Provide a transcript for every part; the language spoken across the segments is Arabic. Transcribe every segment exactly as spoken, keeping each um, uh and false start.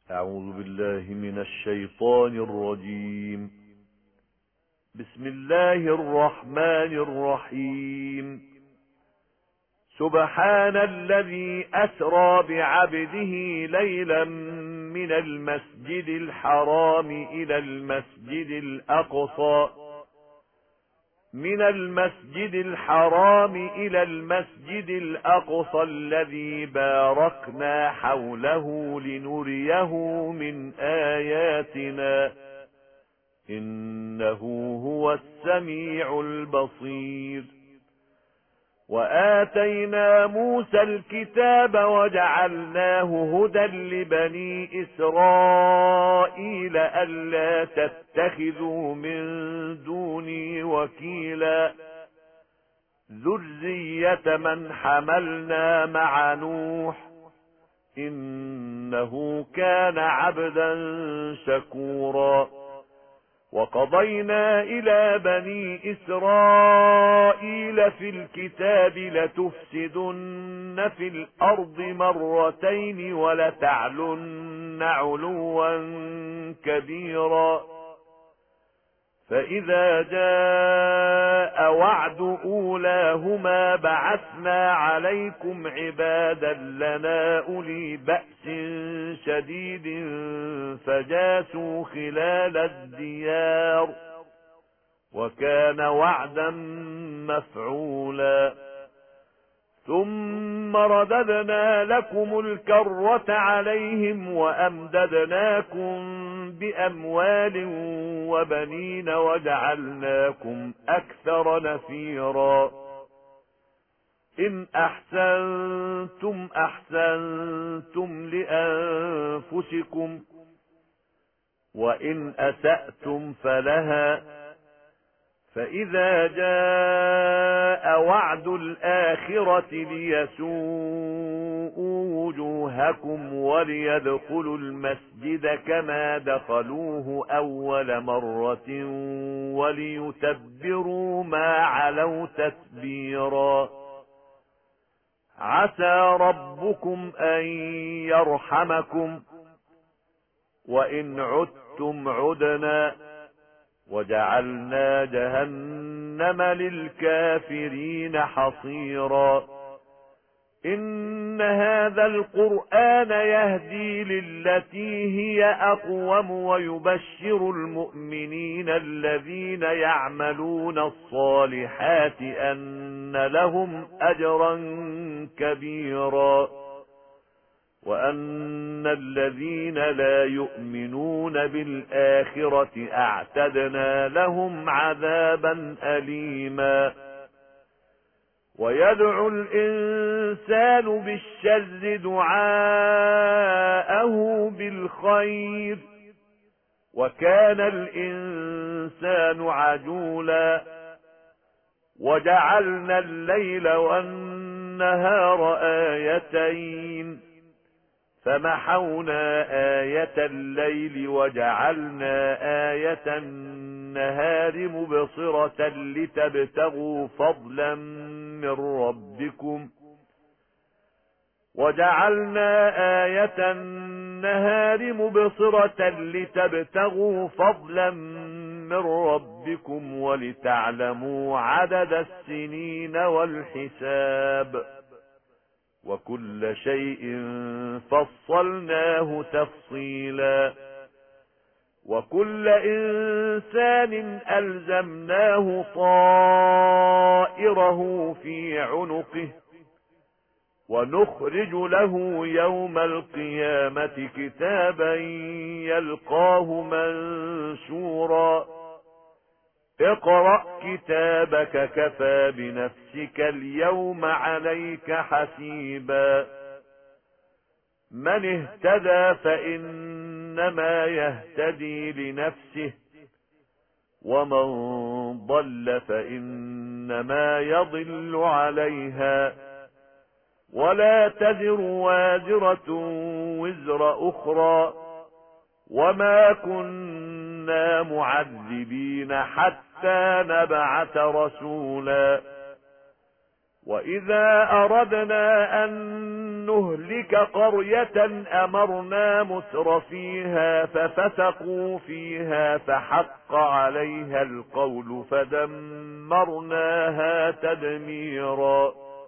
أعوذ بالله من الشيطان الرجيم. بسم الله الرحمن الرحيم. سبحان الذي أسرى بعبده ليلا من المسجد الحرام إلى المسجد الأقصى من المسجد الحرام إلى المسجد الأقصى الذي باركنا حوله لنريه من آياتنا إنه هو السميع البصير. وآتينا موسى الكتاب وجعلناه هدى لبني إسرائيل ألا تتخذوا من دوني وكيلا ذرية من حملنا مع نوح إنه كان عبدا شكورا. وقضينا إلى بني إسرائيل في الكتاب لتفسدن في الأرض مرتين ولتعلن علوا كبيرا. فإذا جاء وعد أولاهما بعثنا عليكم عبادا لنا أولي بأس شديد فجاسوا خلال الديار وكان وعدا مفعولا. ثم رددنا لكم الكرة عليهم وأمددناكم بأموال وبنين وجعلناكم أكثر نفيرا. إن أحسنتم أحسنتم لأنفسكم وإن أسأتم فلها. فإذا جاء وعد الآخرة ليسوءوا وجوهكم وليدخلوا المسجد كما دخلوه أول مرة وليتبروا ما علوا تتبيرا. عسى ربكم أن يرحمكم وإن عدتم عدنا وجعلنا جهنم للكافرين حصيرا. إن هذا القرآن يهدي للتي هي أقوم ويبشر المؤمنين الذين يعملون الصالحات أن لهم أجرا كبيرا وأن الذين لا يؤمنون بالآخرة أعتدنا لهم عذابا أليما. ويدعو الإنسان بالشر دعاءه بالخير وكان الإنسان عجولا. وجعلنا الليل والنهار آيتين فمحونا آية الليل وجعلنا آية النهار مبصرة لتبتغوا فضلا من ربكم وجعلنا آية النهار مبصرة لتبتغوا فضلا من ربكم ولتعلموا عدد السنين والحساب وكل شيء فصلناه تفصيلا. وكل إنسان ألزمناه طائره في عنقه ونخرج له يوم القيامة كتابا يلقاه منشورا. اقرأ كتابك كفى بنفسك اليوم عليك حسيبا. من اهتدى فإنما يهتدي لنفسه ومن ضل فإنما يضل عليها ولا تزر وازرة وزر أخرى وما كنا معذبين حتى نبعث رسولا. وإذا أردنا أن نهلك قرية أمرنا مترفيها ففسقوا فيها فحق عليها القول فدمرناها تدميرا.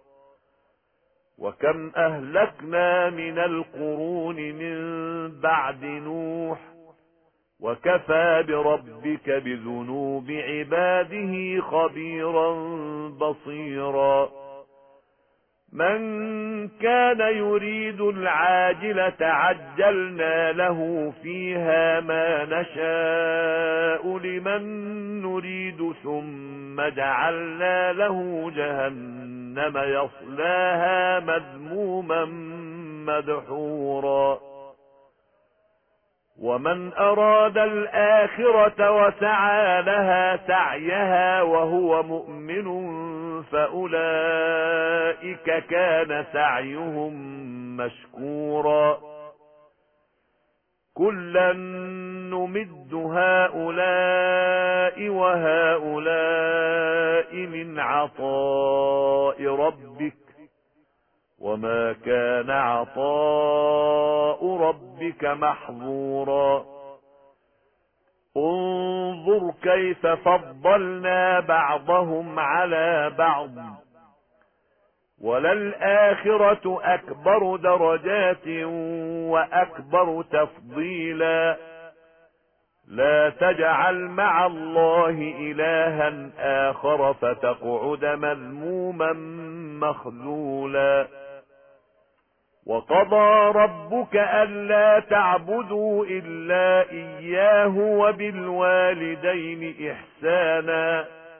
وكم أهلكنا من القرون من بعد نوح وكفى بربك بذنوب عباده خبيرا بصيرا. من كان يريد العاجلة عجلنا له فيها ما نشاء لمن نريد ثم جعلنا له جهنم يصلاها مذموما مدحورا. ومن أراد الآخرة وسعى لها سعيها وهو مؤمن فأولئك كان سعيهم مشكورا. كلا نمد هؤلاء وهؤلاء من عطاء ربك وما كان عطاء ربك محظورا. انظر كيف فضلنا بعضهم على بعض وللآخرة أكبر درجات وأكبر تفضيلا. لا تجعل مع الله إلها آخر فتقعد مذموما مخذولا. وقضى ربك ألا تعبدوا إلا إياه وبالوالدين إحسانا.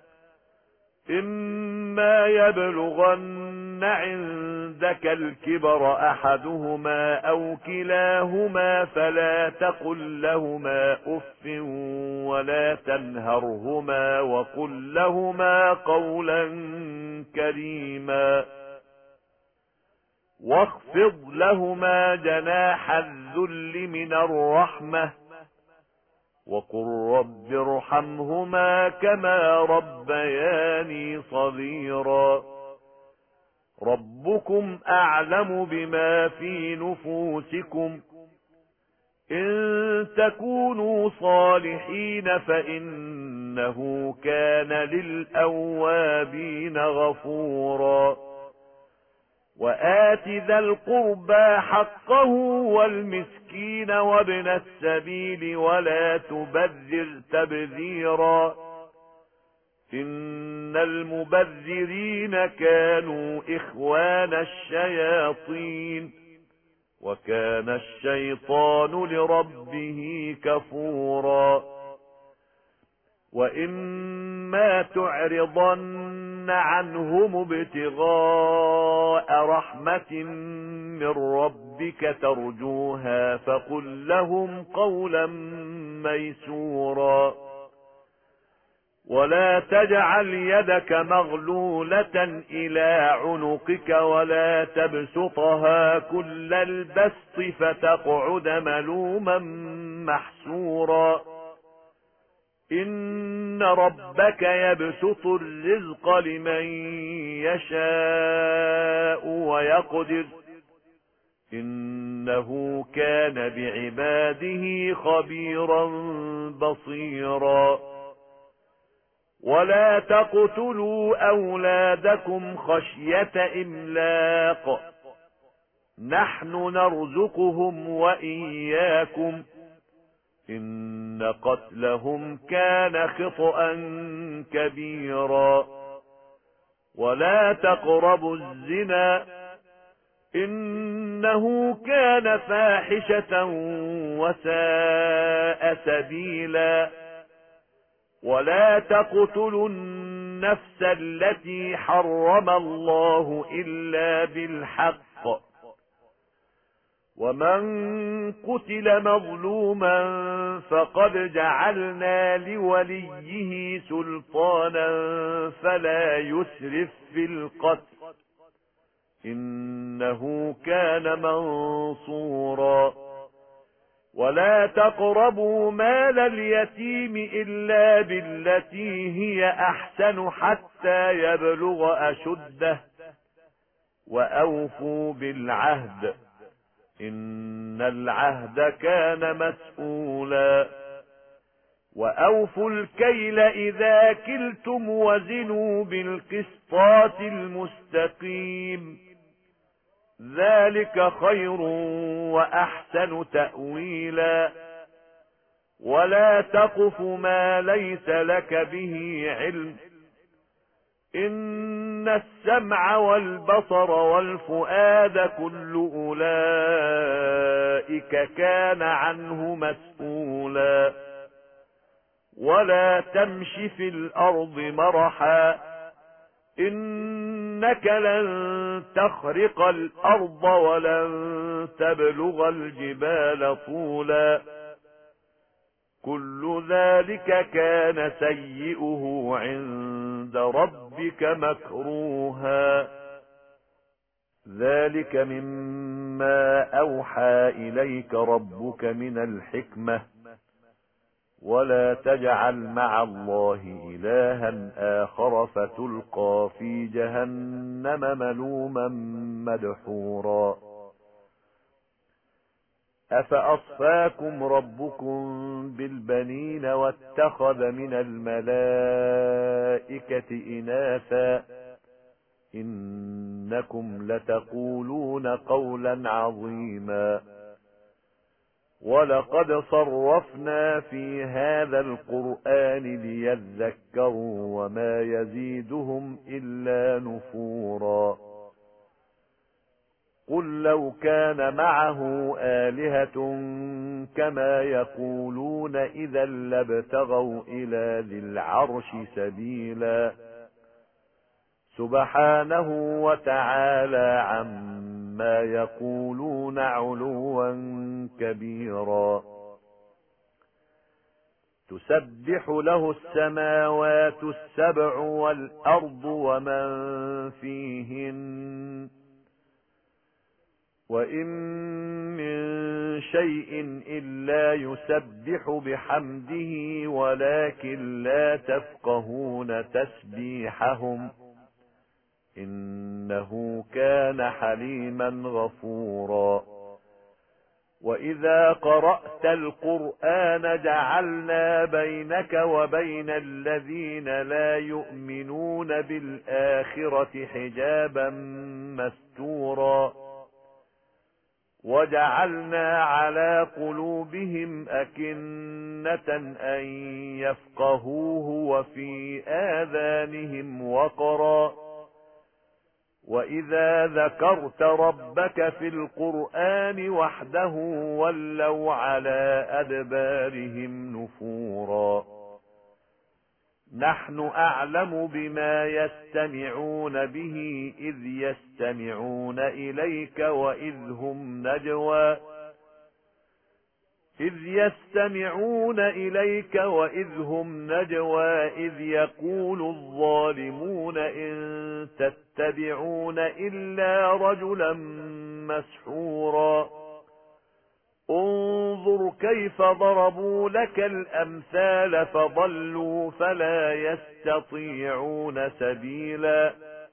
إما يبلغن عندك الكبر أحدهما أو كلاهما فلا تقل لهما أف ولا تنهرهما وقل لهما قولا كريما. واخفض لهما جناح الذل من الرحمة وقل رب ارحمهما كما ربياني صغيرا. ربكم أعلم بما في نفوسكم إن تكونوا صالحين فإنه كان للأوابين غفورا. وآت ذا القربى حقه والمسكين وابن السبيل ولا تبذر تبذيرا. إن المبذرين كانوا إخوان الشياطين وكان الشيطان لربه كفورا. وإما تعرضن عنهم ابتغاء رحمة من ربك ترجوها فقل لهم قولا ميسورا. ولا تجعل يدك مغلولة إلى عنقك ولا تبسطها كل البسط فتقعد ملوما محسورا. إن ربك يبسط الرزق لمن يشاء ويقدر إنه كان بعباده خبيرا بصيرا. ولا تقتلوا أولادكم خشية إملاق نحن نرزقهم وإياكم إن قتلهم كان خطأ كبيرا. ولا تقربوا الزنا إنه كان فاحشة وساء سبيلا. ولا تقتلوا النفس التي حرم الله إلا بالحق. ومن قتل مظلوما فقد جعلنا لوليه سلطانا فلا يسرف في القتل إنه كان منصورا. ولا تقربوا مال اليتيم إلا بالتي هي أحسن حتى يبلغ أشده وأوفوا بالعهد إن العهد كان مسؤولا وأوفوا الكيل إذا كلتم وزنوا بالقسطاس المستقيم ذلك خير وأحسن تأويلا ولا تقف ما ليس لك به علم إن السمع والبصر والفؤاد كل أولئك كان عنه مسؤولا ولا تمش في الأرض مرحا إنك لن تخرق الأرض ولن تبلغ الجبال طولا كل ذلك كان سيئه عند ربك مكروها ذلك مما أوحى إليك ربك من الحكمة ولا تجعل مع الله إلها آخر فتلقى في جهنم ملوما مدحورا أفأصفاكم ربكم بالبنين واتخذ من الملائكة إناثا إنكم لتقولون قولا عظيما ولقد صرفنا في هذا القرآن ليذكروا وما يزيدهم إلا نفورا قل لو كان معه آلهة كما يقولون إذا لابتغوا إلى ذي العرش سبيلا سبحانه وتعالى عما يقولون علوا كبيرا تسبح له السماوات السبع والأرض ومن فيهن وإن من شيء إلا يسبح بحمده ولكن لا تفقهون تسبيحهم إنه كان حليما غفورا وإذا قرأت القرآن جعلنا بينك وبين الذين لا يؤمنون بالآخرة حجابا مستورا وجعلنا على قلوبهم أكنة أن يفقهوه وفي آذانهم وقرا وإذا ذكرت ربك في القرآن وحده ولوا على أدبارهم نفورا نحن أعلم بما يستمعون به إذ يستمعون إليك وإذ هم نجوى إذ يستمعون إليك وإذ هم نجوى إذ يقول الظالمون إن تتبعون إلا رجلا مسحورا انظر كيف ضربوا لك الأمثال فضلوا فلا يستطيعون سبيلا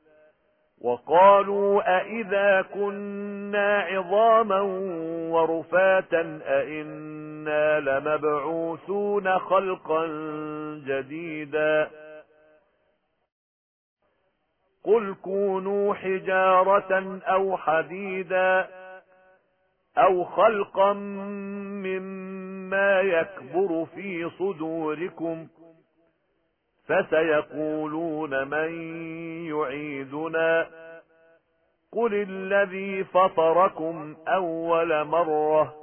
وقالوا أئذا كنا عظاما ورفاتا أئنا لمبعوثون خلقا جديدا قل كونوا حجارة أو حديدا أو خلقا مما يكبر في صدوركم فسيقولون من يعيدنا قل الذي فطركم أول مرة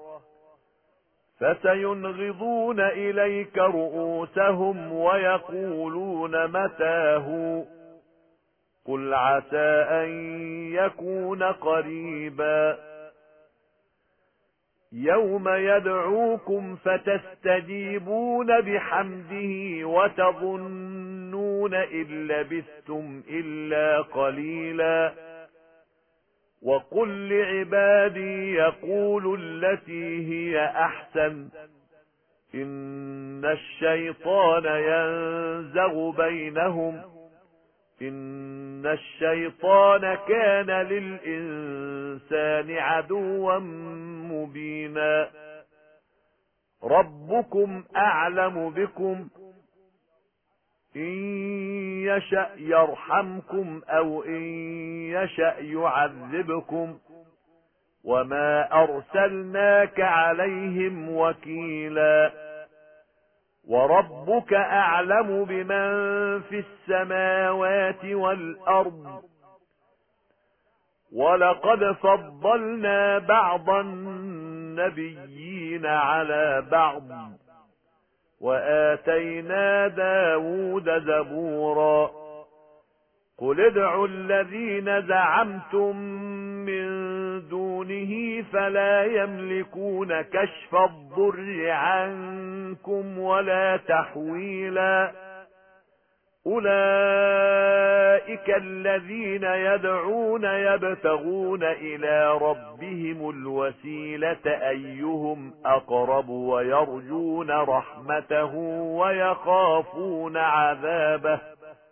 فسينغضون إليك رؤوسهم ويقولون متاه قل عسى أن يكون قريبا يوم يدعوكم فتستجيبون بحمده وتظنون إن لبثتم إلا قليلا وقل لعبادي يقولوا التي هي أحسن إن الشيطان ينزغ بينهم إن الشيطان كان للإنسان عدوا مبينا ربكم أعلم بكم إن يشأ يرحمكم أو إن يشأ يعذبكم وما أرسلناك عليهم وكيلا وربك أعلم بمن في السماوات والأرض ولقد فضلنا بعض النبيين على بعض وآتينا داود زبورا قل ادعوا الذين زعمتم من دونه فلا يملكون كشف الضر عنكم ولا تحويلا أولئك الذين يدعون يبتغون إلى ربهم الوسيلة أيهم أقرب ويرجون رحمته ويخافون عذابه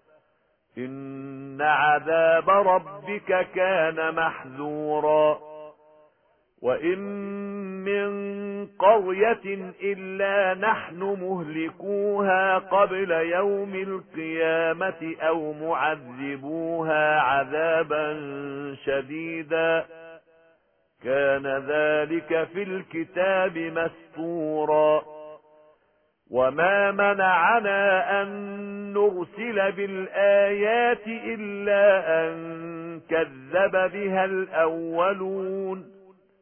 إن عذاب ربك كان محذورا وإن من قرية إلا نحن مهلكوها قبل يوم القيامة أو معذبوها عذابا شديدا كان ذلك في الكتاب مسطورا وما منعنا أن نرسل بالآيات إلا أن كذب بها الأولون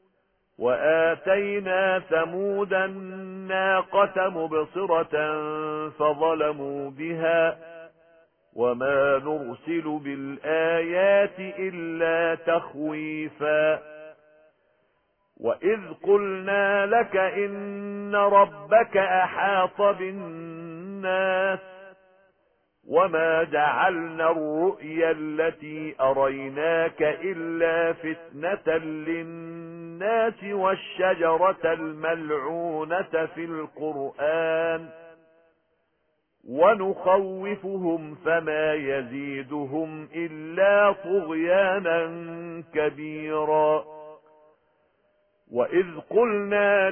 وآتينا ثمود الناقة مبصرة فظلموا بها وما نرسل بالآيات إلا تخويفا وإذ قلنا لك إن ربك أحاط بالناس وما جعلنا الرؤيا التي أريناك إلا فتنة للناس والشجرة الملعونة في القرآن ونخوفهم فما يزيدهم إلا طغيانا كبيرا وإذ قلنا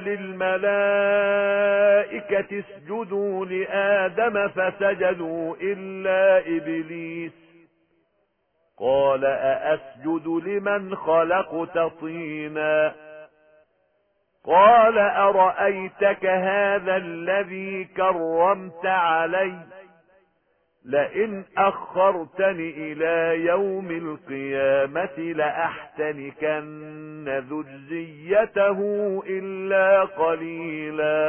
للملائكة اسجدوا لآدم فسجدوا إلا إبليس قال أأسجد لمن خلقت طينا قال أرأيتك هذا الذي كرمت علي لئن أخرتني إلى يوم القيامة لأحتنكن ذريته إلا قليلا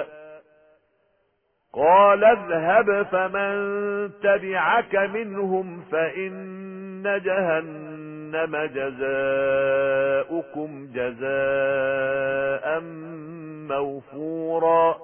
قال اذهب فمن تبعك منهم فإن جهنم جزاؤكم جزاء موفورا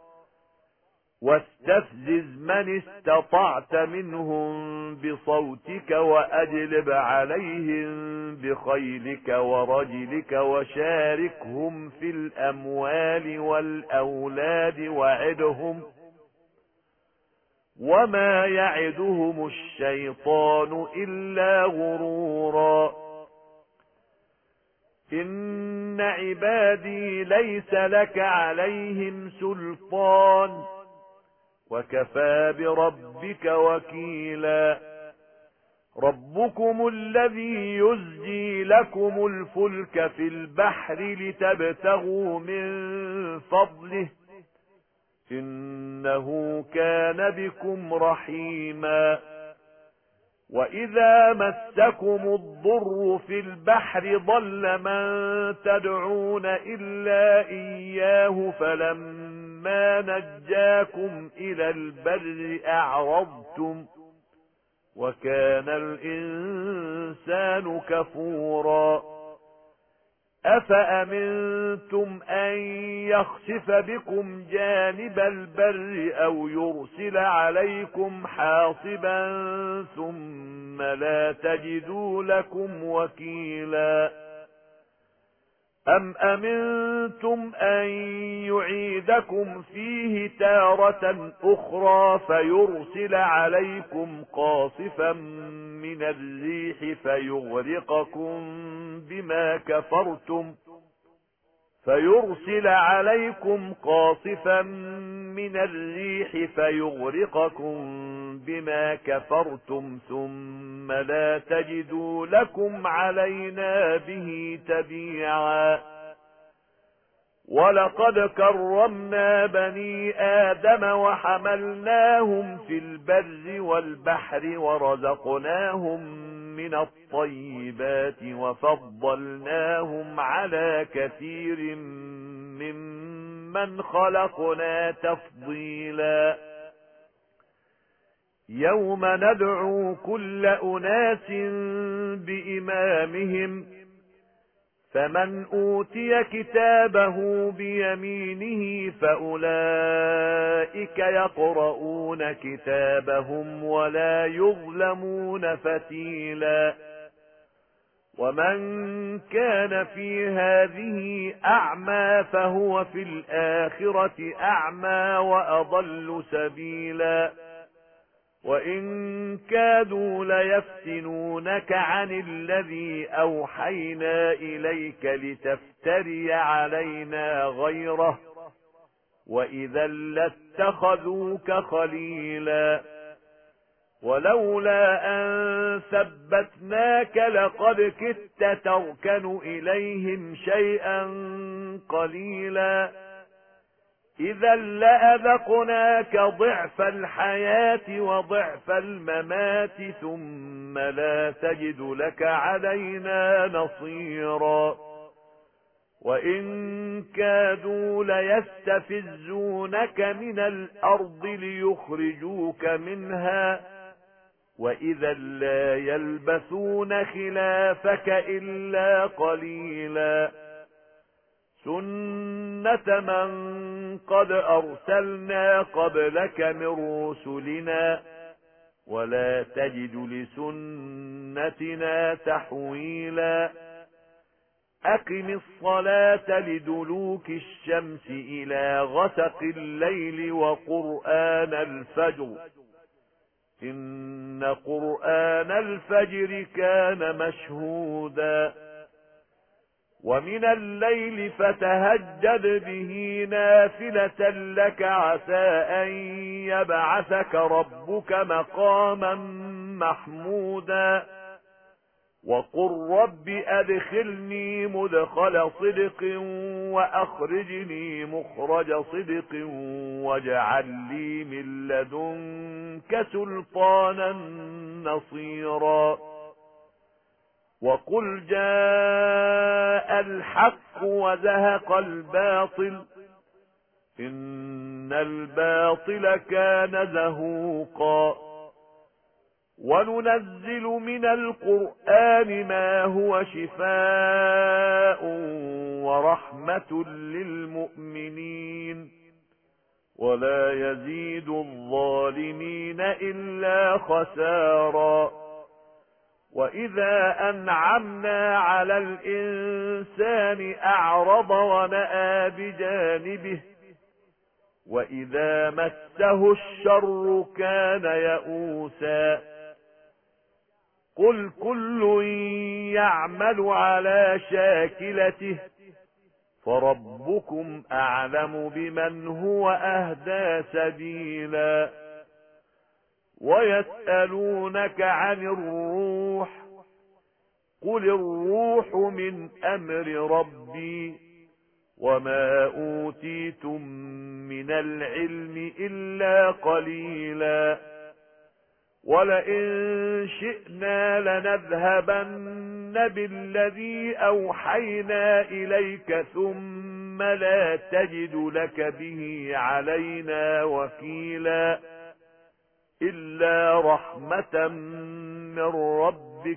واستفزز من استطعت منهم بصوتك وأجلب عليهم بخيلك ورجلك وشاركهم في الأموال والأولاد وعدهم وما يعدهم الشيطان إلا غرورا إن عبادي ليس لك عليهم سلطان وكفى بربك وكيلا ربكم الذي يزجي لكم الفلك في البحر لتبتغوا من فضله إنه كان بكم رحيما وإذا مسكم الضر في البحر ضل من تدعون إلا إياه فلما نجاكم إلى البر أعرضتم وكان الإنسان كفورا أفأمنتم أن يخسف بكم جانب البر أو يرسل عليكم حاصبا ثم لا تجدوا لكم وكيلا أم أمنتم أن يعيدكم فيه تارة أخرى فيرسل عليكم قاصفا من الريح فيغرقكم بما كفرتم فيرسل عليكم قاصفا من الريح فيغرقكم بما كفرتم ثم لا تجدوا لكم علينا به تبيعا ولقد كرمنا بني آدم وحملناهم في البر والبحر ورزقناهم من الطيبات وفضلناهم على كثير ممن خلقنا تفضيلا يوم ندعو كل أناس بإمامهم فمن أوتي كتابه بيمينه فأولئك يقرؤون كتابهم ولا يظلمون فتيلا ومن كان في هذه أعمى فهو في الآخرة أعمى وأضل سبيلا وإن كادوا ليفتنونك عن الذي أوحينا إليك لتفتري علينا غيره وإذا لاتخذوك خليلا ولولا أن ثبتناك لقد كدت تركن إليهم شيئا قليلا إذا لأذقناك ضعف الحياة وضعف الممات ثم لا تجد لك علينا نصيرا وإن كادوا ليستفزونك من الأرض ليخرجوك منها وإذا لا يلبثون خلافك إلا قليلا سنة من قد أرسلنا قبلك من رسلنا ولا تجد لسنتنا تحويلا أقم الصلاة لدلوك الشمس إلى غسق الليل وقرآن الفجر إن قرآن الفجر كان مشهودا ومن الليل فتهجد به نافلة لك عسى أن يبعثك ربك مقاما محمودا وقل رب أدخلني مدخل صدق وأخرجني مخرج صدق واجعل لي من لدنك سلطانا نصيرا وقل جاء الحق وزهق الباطل إن الباطل كان زهوقا وننزل من القرآن ما هو شفاء ورحمة للمؤمنين ولا يزيد الظالمين إلا خسارا وإذا أنعمنا على الإنسان أعرض ونأى بجانبه وإذا مسه الشر كان يئوسا قل كل يعمل على شاكلته فربكم أعلم بمن هو أهدى سبيلا ويسألونك عن الروح قل الروح من أمر ربي وما أوتيتم من العلم إلا قليلا ولئن شئنا لنذهبن بالذي أوحينا إليك ثم لا تجد لك به علينا وكيلا إلا رحمة من ربك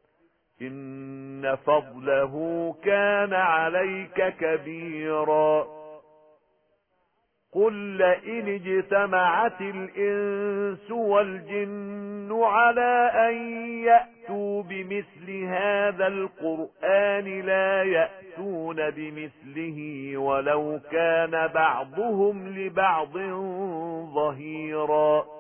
إن فضله كان عليك كبيرا قل لئن اجتمعت الإنس والجن على أن يأتوا بمثل هذا القرآن لا يأتون بمثله ولو كان بعضهم لبعض ظهيرا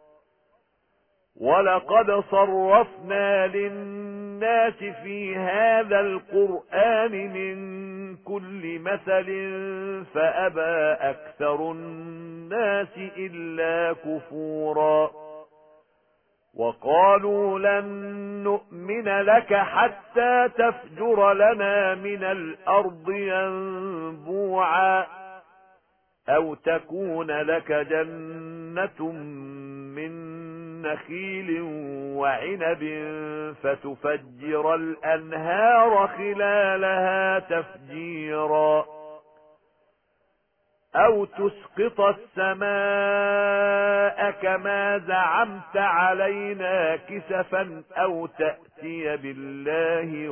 ولقد صرفنا للناس في هذا القرآن من كل مثل فأبى أكثر الناس إلا كفورا وقالوا لن نؤمن لك حتى تفجر لنا من الأرض ينبوعا أو تكون لك جنة من نخيل وعنب فتفجر الأنهار خلالها تفجيرا أو تسقط السماء كما زعمت علينا كسفا أو تأتي بالله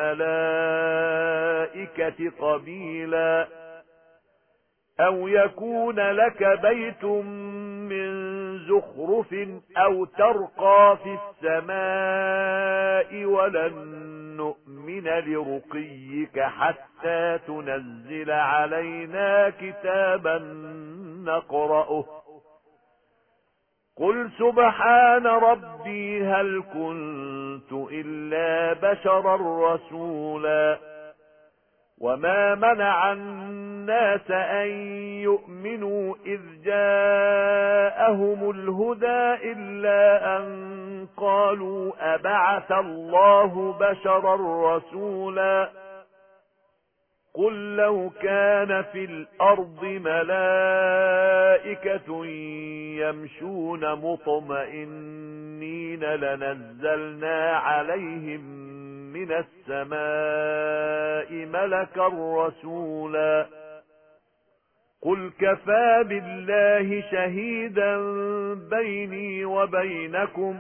والملائكة قبيلا أو يكون لك بيت من زخرف أو ترقى في السماء ولن نؤمن لرقيك حتى تنزل علينا كتابا نقرأه قل سبحان ربي هل كنت إلا بشرا رسولا وما منع الناس أن يؤمنوا إذ جاءهم الهدى إلا أن قالوا أبعث الله بشرا رسولا قل لو كان في الأرض ملائكة يمشون مطمئنين لنزلنا عليهم من السماء ملكا رسولا قل كفى بالله شهيدا بيني وبينكم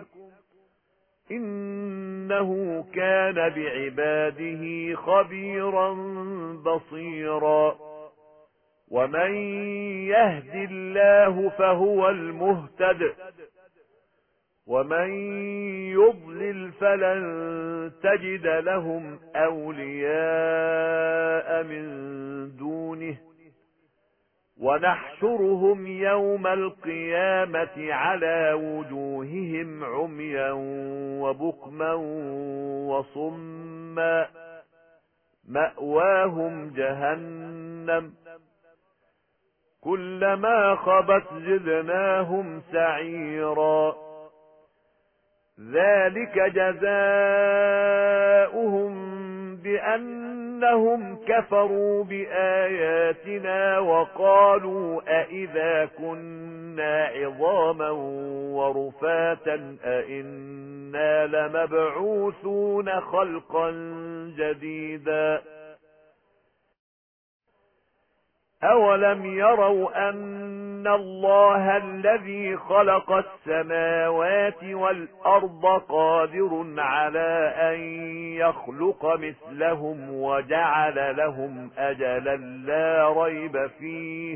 إنه كان بعباده خبيرا بصيرا ومن يهد الله فهو المهتد ومن يضلل فلن تجد لهم أولياء من دونه ونحشرهم يوم القيامة على وجوههم عميا وبكما وصما مأواهم جهنم كلما خبت زدناهم سعيرا ذلك جزاؤهم بأنهم كفروا بآياتنا وقالوا أئذا كنا عظاما ورفاتا أئنا لمبعوثون خلقا جديدا أولم يروا أن الله الذي خلق السماوات والأرض قادر على أن يخلق مثلهم وجعل لهم أجلا لا ريب فيه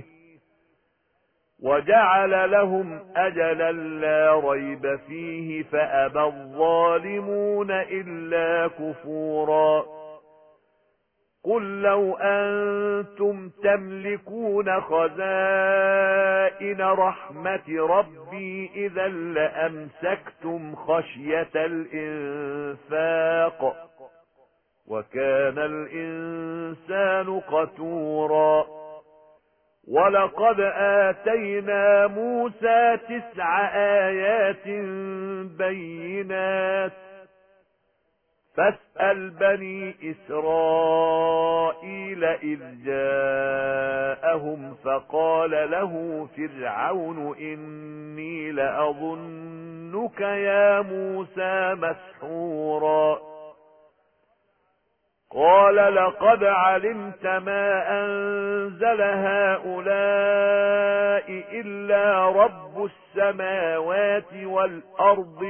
وجعل لهم أجلا لا ريب فيه فأبى الظالمون إلا كفورا قل لو أنتم تملكون خزائن رحمة ربي إذا لأمسكتم خشية الإنفاق وكان الإنسان قتورا ولقد آتينا موسى تسع آيات بينات فاسأل بني إسرائيل إذ جاءهم فقال له فرعون إني لأظنك يا موسى مسحورا قال لقد علمت ما أنزل هؤلاء إلا رب السماوات والأرض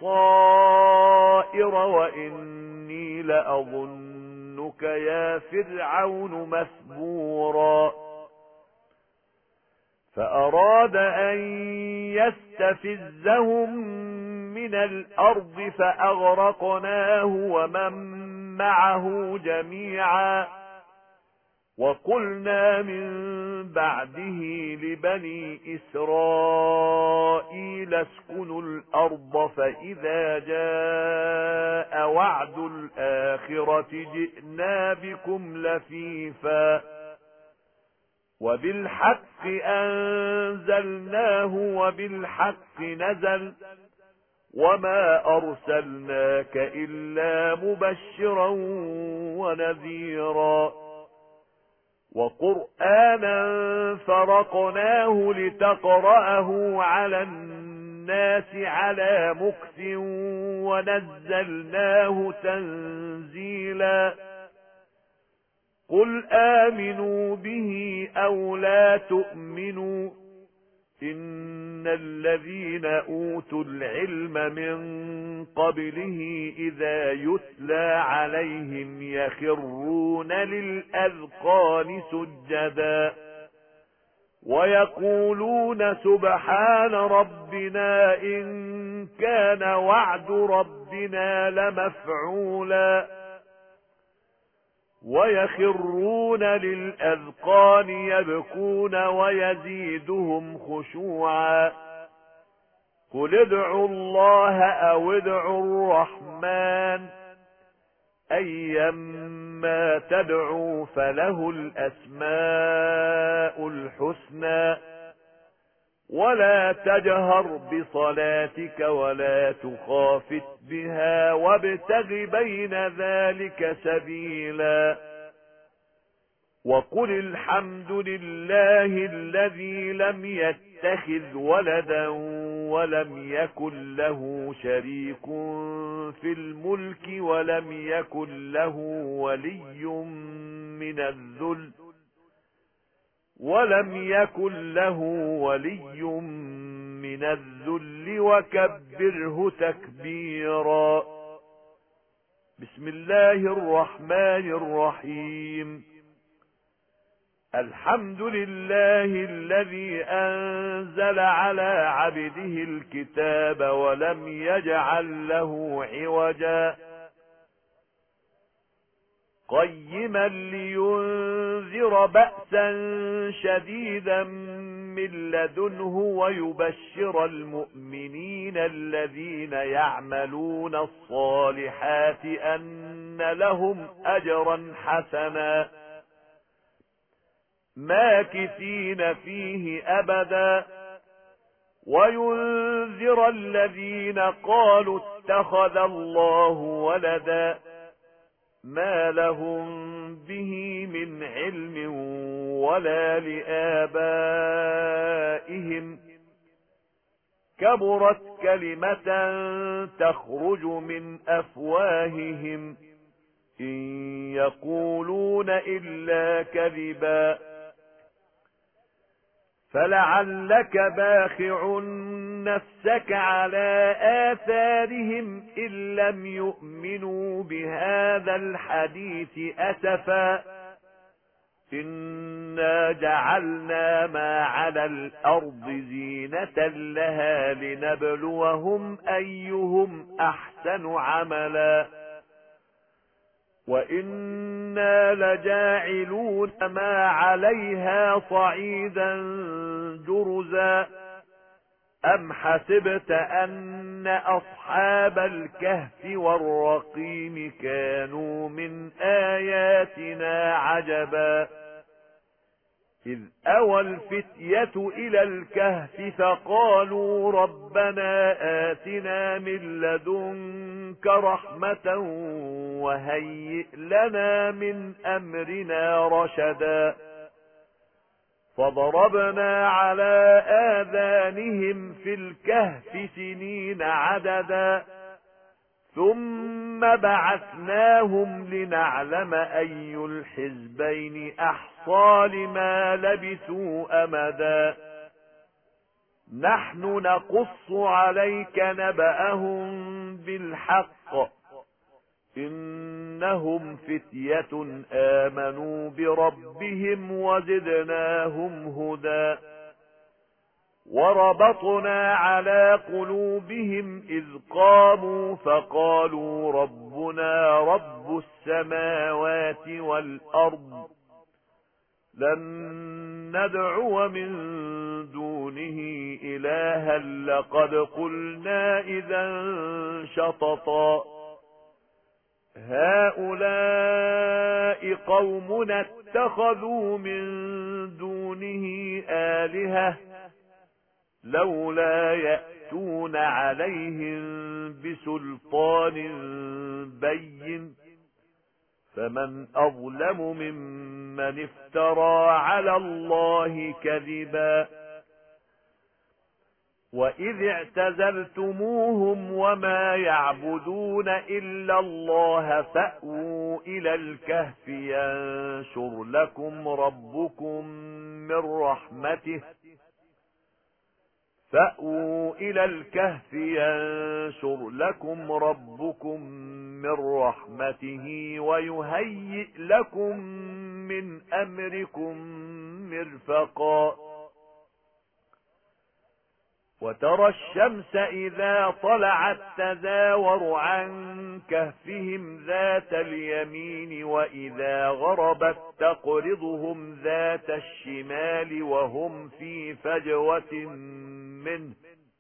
بصائر وإني لأظنك يا فرعون مثبورا فأراد أن يستفزهم من الأرض فأغرقناه ومن معه جميعا وقلنا من بعده لبني إسرائيل اسكنوا الأرض فإذا جاء وعد الآخرة جئنا بكم لفيفا وبالحق أنزلناه وبالحق نزل وما أرسلناك إلا مبشرا ونذيرا وقرآنا فرقناه لتقرأه على الناس على مكث ونزلناه تنزيلا قل آمنوا به أو لا تؤمنوا إن الذين أوتوا العلم من قبله إذا يتلى عليهم يخرون للأذقان سجدا ويقولون سبحان ربنا إن كان وعد ربنا لمفعولا ويخرون للأذقان يبكون ويزيدهم خشوعا قل ادعوا الله أو ادعوا الرحمن أيما تدعوا فله الأسماء الحسنى ولا تجهر بصلاتك ولا تخافت بها وابتغ بين ذلك سبيلا وقل الحمد لله الذي لم يتخذ ولدا ولم يكن له شريك في الملك ولم يكن له ولي من الذل ولم يكن له ولي من الذل وكبره تكبيرا بسم الله الرحمن الرحيم الحمد لله الذي أنزل على عبده الكتاب ولم يجعل له عوجا قيما لينذر بأسا شديدا من لدنه ويبشر المؤمنين الذين يعملون الصالحات أن لهم أجرا حسنا ماكثين فيه أبدا وينذر الذين قالوا اتخذ الله ولدا ما لهم به من علم ولا لآبائهم كبرت كلمة تخرج من أفواههم إن يقولون إلا كذبا فلعلك باخع نفسك على آثارهم إن لم يؤمنوا بهذا الحديث أسفا إنا جعلنا ما على الأرض زينة لها لنبلوهم أيهم أحسن عملا وإنا لجاعلون ما عليها صعيدا جرزا أم حسبت أن أصحاب الكهف والرقيم كانوا من آياتنا عجبا إذ أوى الفتية إلى الكهف فقالوا ربنا آتنا من لدنك رحمة وهيئ لنا من أمرنا رشدا فضربنا على آذانهم في الكهف سنين عددا ثم بعثناهم لنعلم أي الحزبين أحصى لما لبثوا أمدا نحن نقص عليك نبأهم بالحق إنهم فتية آمنوا بربهم وزدناهم هدى وربطنا على قلوبهم إذ قاموا فقالوا ربنا رب السماوات والأرض لن ندعو من دونه إلها لقد قلنا إذا شططا هؤلاء قومنا اتخذوا من دونه آلهة لولا يأتون عليهم بسلطان بين فمن أظلم ممن افترى على الله كذبا وإذ اعتزلتموهم وما يعبدون إلا الله فأووا إلى الكهف ينشر لكم ربكم من رحمته فأووا إلى الكهف ينشر لكم ربكم من رحمته ويهيئ لكم من أمركم مرفقا وترى الشمس إذا طلعت تزاور عن كهفهم ذات اليمين وإذا غربت تقرضهم ذات الشمال وهم في فجوة منه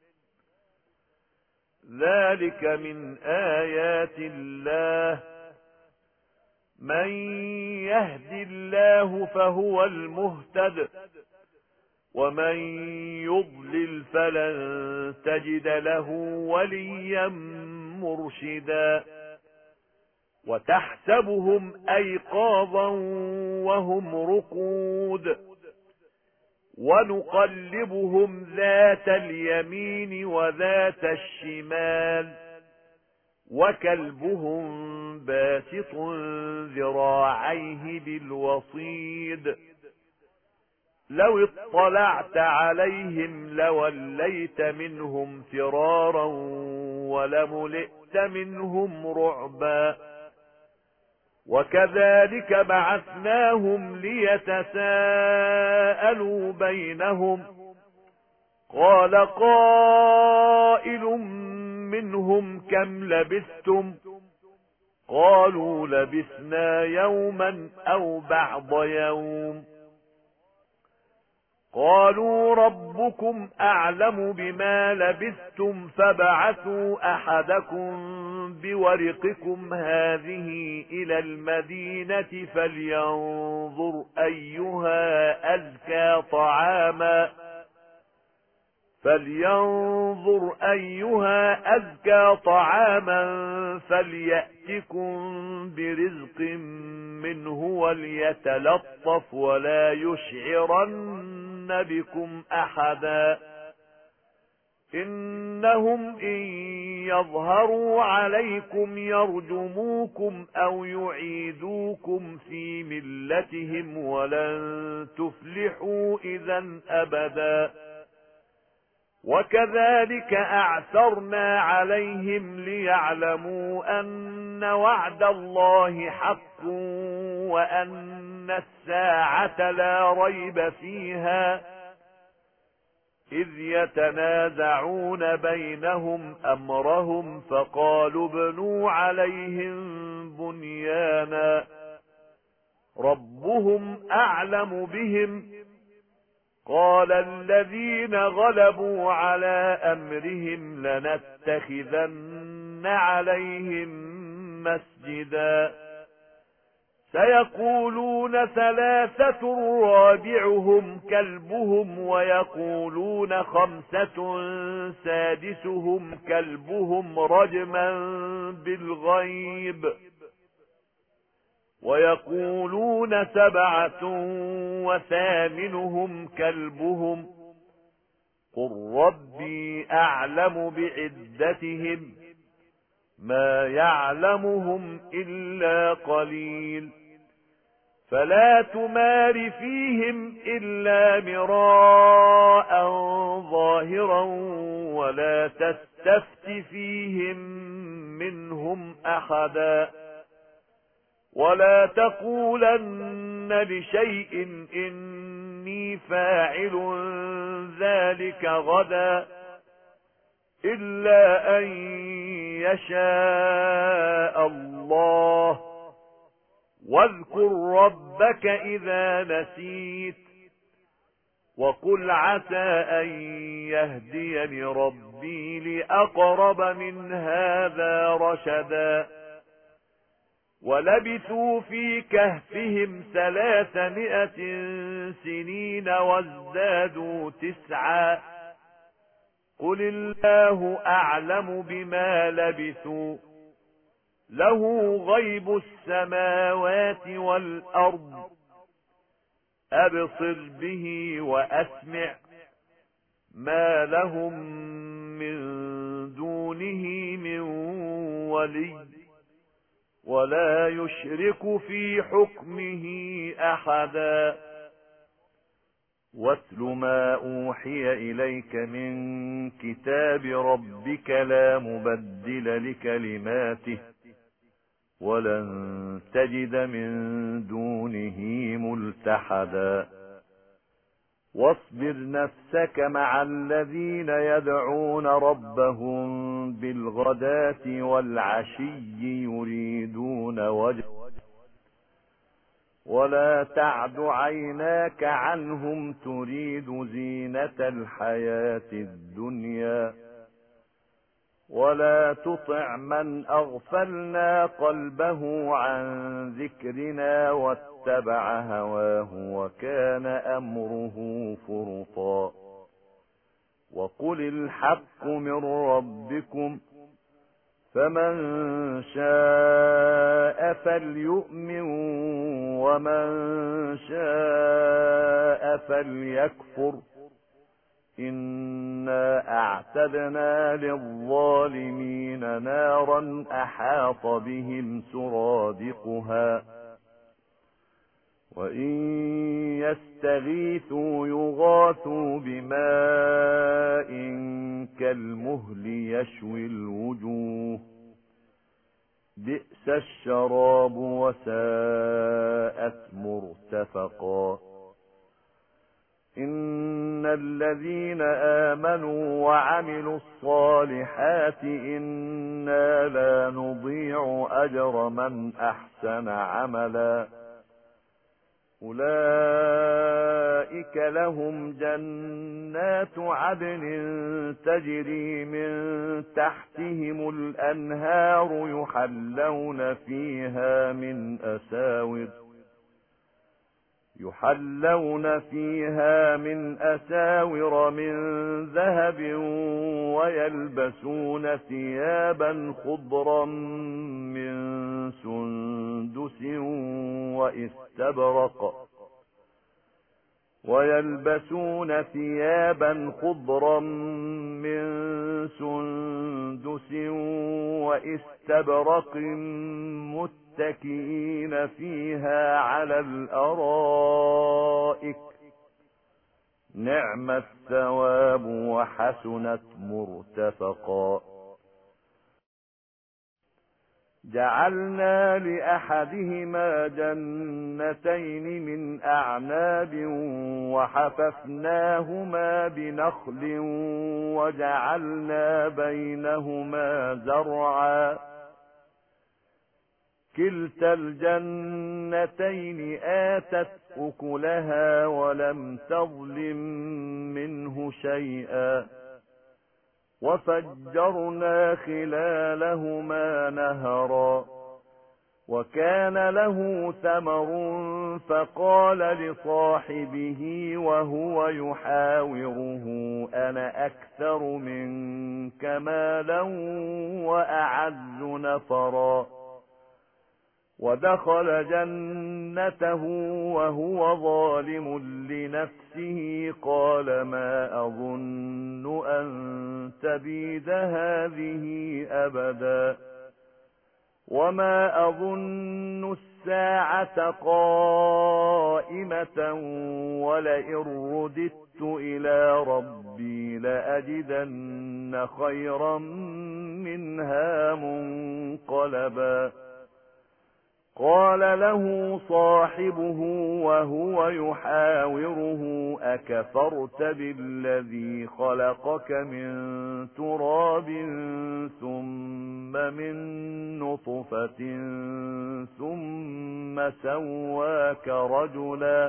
ذلك من آيات الله من يهد الله فهو المهتد ومن يضلل فلن تجد له وليا مرشدا وتحسبهم أيقاظا وهم رقود ونقلبهم ذات اليمين وذات الشمال وكلبهم باسط ذراعيه بالوصيد لو اطلعت عليهم لوليت منهم فرارا ولملئت منهم رعبا وكذلك بعثناهم ليتساءلوا بينهم قال قائل منهم كم لبثتم قالوا لبثنا يوما أو بعض يوم قالوا ربكم أعلم بما لبثتم فابعثوا أحدكم بورقكم هذه إلى المدينة فلينظر أيها أزكى طعاما فلينظر أيها أزكى طعاما فليأتكم برزق منه وليتلطف ولا يشعرن بكم أحدا إنهم إن يظهروا عليكم يرجموكم أو يعيدوكم في ملتهم ولن تفلحوا إذا أبدا وكذلك أعثرنا عليهم ليعلموا أن وعد الله حق وأن الساعة لا ريب فيها إذ يتنازعون بينهم أمرهم فقالوا ابنوا عليهم بنيانا ربهم أعلم بهم قال الذين غلبوا على أمرهم لنتخذن عليهم مسجدا سيقولون ثلاثة رابعهم كلبهم ويقولون خمسة سادسهم كلبهم رجما بالغيب ويقولون سبعة وثامنهم كلبهم قل ربي أعلم بعدتهم ما يعلمهم إلا قليل فلا تمار فيهم إلا مراء ظاهرا ولا تستفت فيهم منهم أحدا ولا تقولن لشيء إن إني فاعل ذلك غدا إلا أن يشاء الله واذكر ربك إذا نسيت وقل عسى أن يهديني ربي لأقرب من هذا رشدا ولبثوا في كهفهم ثلاثمائة سنين وازدادوا تسعا قل الله أعلم بما لبثوا له غيب السماوات والأرض أبصر به وأسمع ما لهم من دونه من ولي ولا يشرك في حكمه أحدا واتل ما أوحي إليك من كتاب ربك لا مبدل لكلماته ولن تجد من دونه ملتحدا واصبر نفسك مع الذين يدعون ربهم بالغداة والعشي يريدون وجهه ولا تعد عيناك عنهم تريد زينة الحياة الدنيا ولا تطع من أغفلنا قلبه عن ذكرنا واتبع هواه وكان أمره فرطا وقل الحق من ربكم فمن شاء فليؤمن ومن شاء فليكفر إنا أعتدنا للظالمين نارا أحاط بهم سرادقها وإن يستغيثوا يغاثوا بماء كالمهل يشوي الوجوه بئس الشراب وساءت مرتفقا إن الذين آمنوا وعملوا الصالحات إنا لا نضيع أجر من أحسن عملا أولئك لهم جنات عدن تجري من تحتهم الأنهار يحلون فيها من أساور يحلون فيها من أساور من ذهب ويلبسون ثيابا خضرا من سندس وإستبرق ويلبسون ثيابا خضرا من سندس وإستبرق متكئين فيها على الأرائك نعم الثواب وحسنت مرتفقا جعلنا لأحدهما جنتين من أعناب وحففناهما بنخل وجعلنا بينهما زرعا كلتا الجنتين آتت أكلها ولم تظلم منه شيئا وفجرنا خلالهما نهرا وكان له ثمر فقال لصاحبه وهو يحاوره أنا أكثر منك مالا وأعز نفرا ودخل جنته وهو ظالم لنفسه قال ما أظن أن تبيد هذه أبدا وما أظن الساعة قائمة ولئن رددت إلى ربي لأجدن خيرا منها منقلبا قال له صاحبه وهو يحاوره أكفرت بالذي خلقك من تراب ثم من نطفة ثم سواك رجلا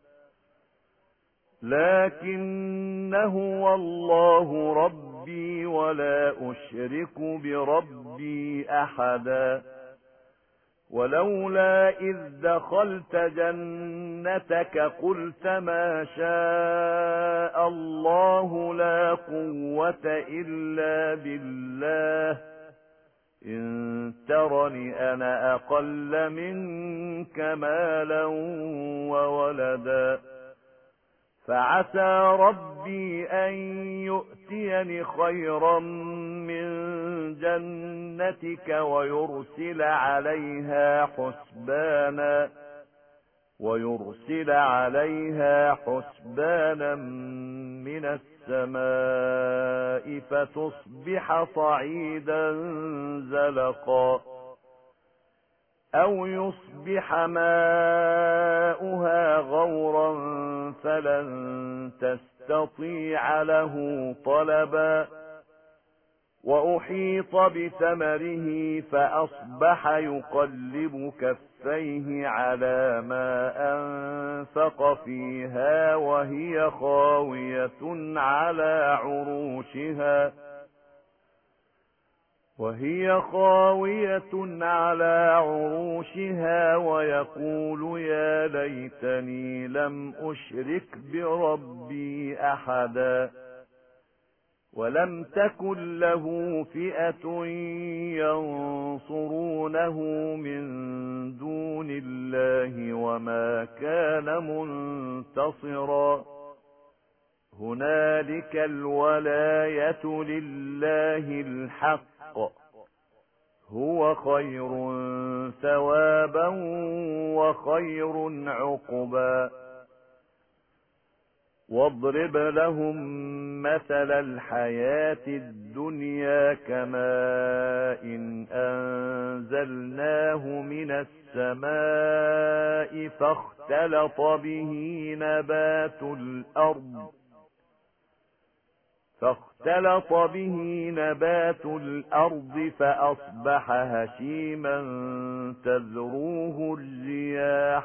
لكن هو الله ربي ولا أشرك بربي أحدا ولولا إذ دخلت جنتك قلت ما شاء الله لا قوة إلا بالله إن ترني أنا أقل منك مالا وولدا فعسى ربي أن يؤتيني خيرا من جنتك ويرسل عليها حسبانا ويرسل عليها حسبانا من السماء فتصبح صعيدا زلقا أو يصبح ماؤها غورا فلن تستطيع له طلبا وأحيط بثمره فأصبح يقلب كفيه على ما أنفق فيها وهي خاوية على عروشها وهي خاوية على عروشها ويقول يا ليتني لم أشرك بربي أحدا ولم تكن له فئة ينصرونه من دون الله وما كان منتصرا هنالك الولاية لله الحق هو خير ثوابا وخير عقبا واضرب لهم مثل الحياة الدنيا كماء إن أنزلناه من السماء فاختلط به نبات الأرض فاختلط به نبات الأرض فأصبح هشيما تذروه الرياح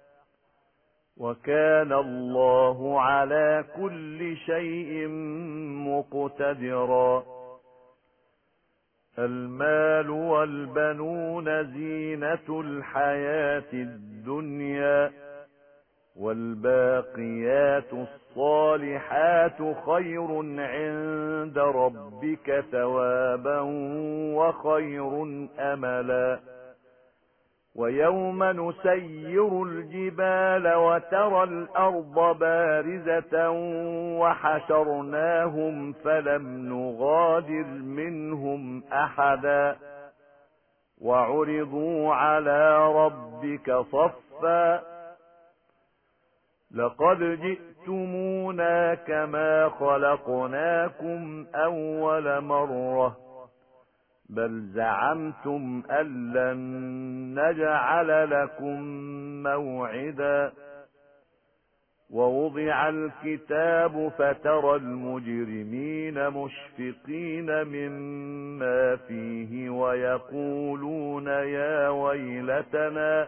وكان الله على كل شيء مقتدرا المال والبنون زينة الحياة الدنيا والباقيات الصالحات خير عند ربك ثوابا وخير أملا ويوم نسير الجبال وترى الأرض بارزة وحشرناهم فلم نغادر منهم أحدا وعرضوا على ربك صفا لقد جئتمونا كما خلقناكم أول مرة بل زعمتم أن لن نجعل لكم موعدا ووضع الكتاب فترى المجرمين مشفقين مما فيه ويقولون يا ويلتنا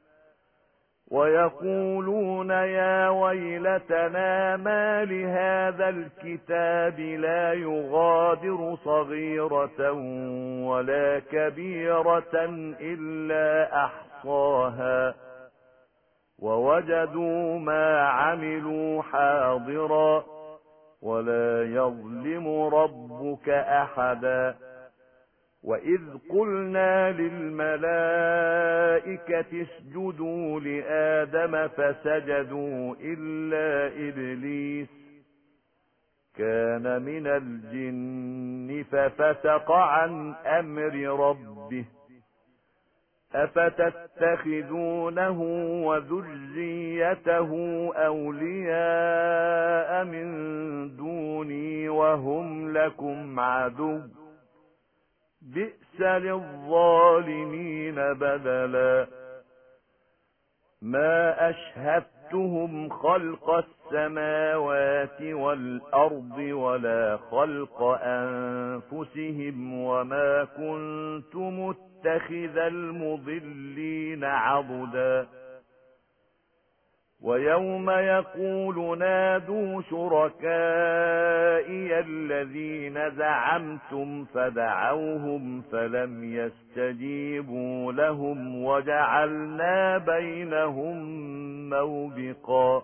ويقولون يا ويلتنا ما لهذا الكتاب لا يغادر صغيرة ولا كبيرة إلا أحصاها ووجدوا ما عملوا حاضرا ولا يظلم ربك أحدا وإذ قلنا للملائكة اسجدوا لآدم فسجدوا إلا إبليس كان من الجن ففسق عن أمر ربه أفتتخذونه وذريته أولياء من دوني وهم لكم عدو بئس للظالمين بدلا ما أشهدتهم خلق السماوات والأرض ولا خلق أنفسهم وما كنت متخذ المضلين عضدا ويوم يقول نادوا شركائي الذين زعمتم فدعوهم فلم يستجيبوا لهم وجعلنا بينهم موبقا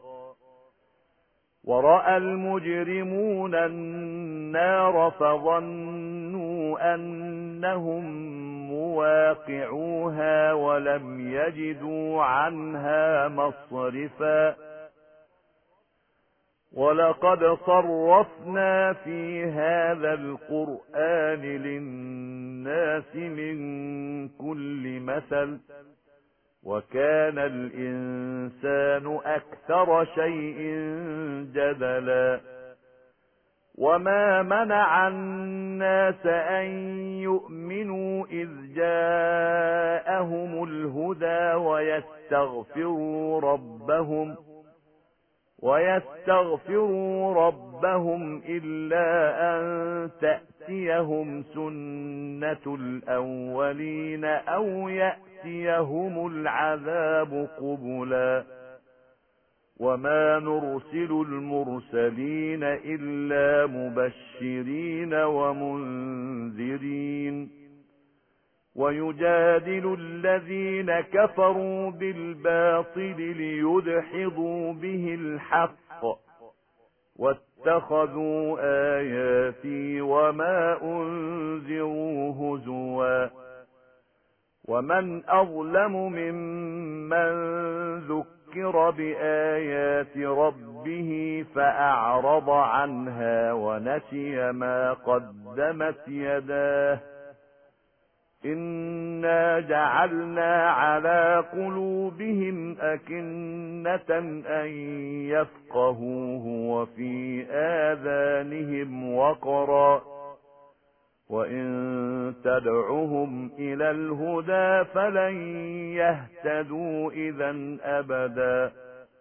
ورأى المجرمون النار فظنوا أنهم مواقعوها ولم يجدوا عنها مصرفا ولقد صرفنا في هذا القرآن للناس من كل مثل وكان الإنسان أكثر شيء جدلا وما منع الناس أن يؤمنوا إذ جاءهم الهدى ويستغفروا ربهم ويستغفروا ربهم إلا أن تأتيهم سنة الأولين أو يأتيهم العذاب قبلا وما نرسل المرسلين إلا مبشرين ومنذرين ويجادل الذين كفروا بالباطل ليدحضوا به الحق واتخذوا آياتي وما أنذروا هزوا ومن أظلم ممن ذكر بآيات ربه فأعرض عنها ونسي ما قدمت يداه إنا جعلنا على قلوبهم أكنة أن يفقهوه وفي آذانهم وقرا وإن تدعهم إلى الهدى فلن يهتدوا إذا أبدا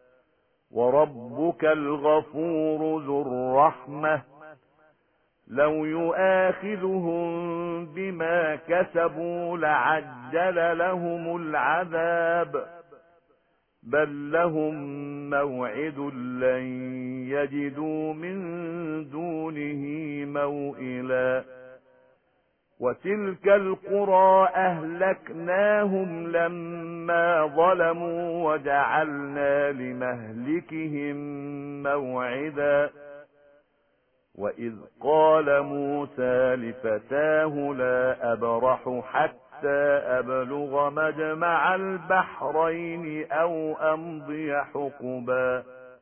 وربك الغفور ذو الرحمة لو يؤاخذهم بما كسبوا لعجل لهم العذاب بل لهم موعد لن يجدوا من دونه موئلا وتلك القرى أهلكناهم لما ظلموا وجعلنا لمهلكهم موعدا وإذ قال موسى لفتاه لا أبرح حتى أبلغ مجمع البحرين أو أمضي حقبا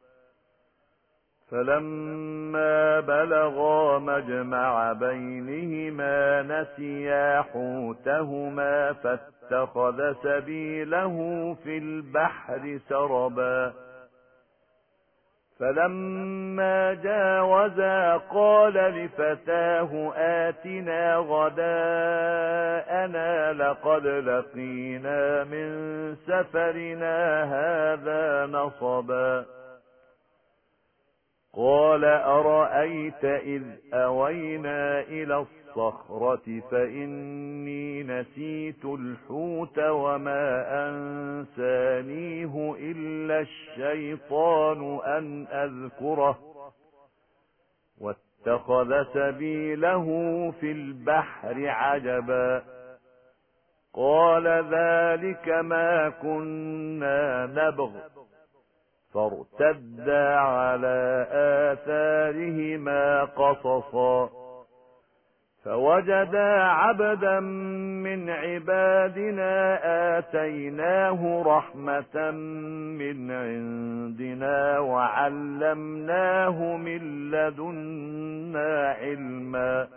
فلما بلغا مجمع بينهما نسيا حوتهما فاتخذ سبيله في البحر سربا فلما جاوزا قال لفتاه آتنا غداءنا لقد لقينا من سفرنا هذا نصبا قال أرأيت إذ أوينا إلى الصخرة فإني نسيت الحوت وما أنسانيه إلا الشيطان أن أذكره واتخذ سبيله في البحر عجبا قال ذلك ما كنا نبغ فارتدا على آثارهما قصصا فوجدا عبدا من عبادنا آتيناه رحمة من عندنا وعلمناه من لدنا علما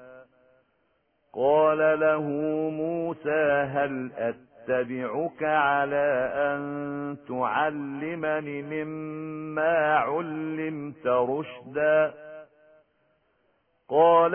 قال له موسى هل أتبعك على أن تعلمني مما علمت رشدا قال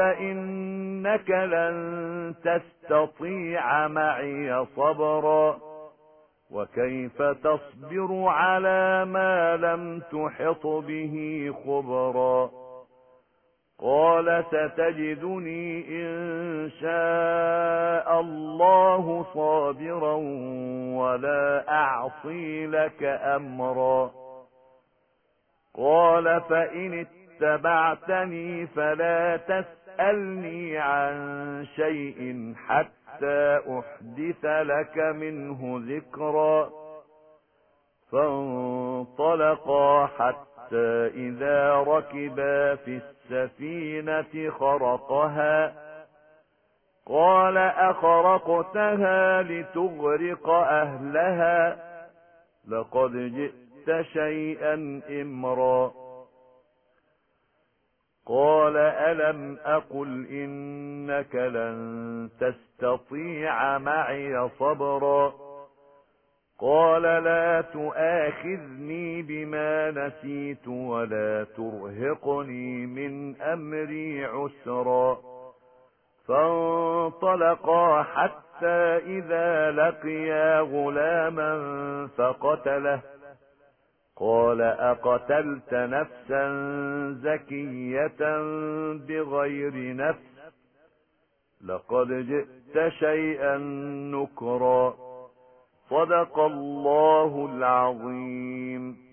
إنك لن تستطيع معي صبرا وكيف تصبر على ما لم تحط به خبرا قال ستجدني إن شاء الله صابرا ولا أعصي لك أمرا قال فإن اتبعتني فلا تسألني عن شيء حتى أحدث لك منه ذكرا فانطلقا حتى إذا ركبا في السفينة خرقها قال أخرقتها لتغرق أهلها لقد جئت شيئا إمرا قال ألم أقل إنك لن تستطيع معي صبرا قال لا تؤاخذني بما نسيت ولا ترهقني من أمري عسرا فانطلقا حتى إذا لقيا غلاما فقتله قال أقتلت نفسا زكية بغير نفس لقد جئت شيئا نكرا صدق الله العظيم.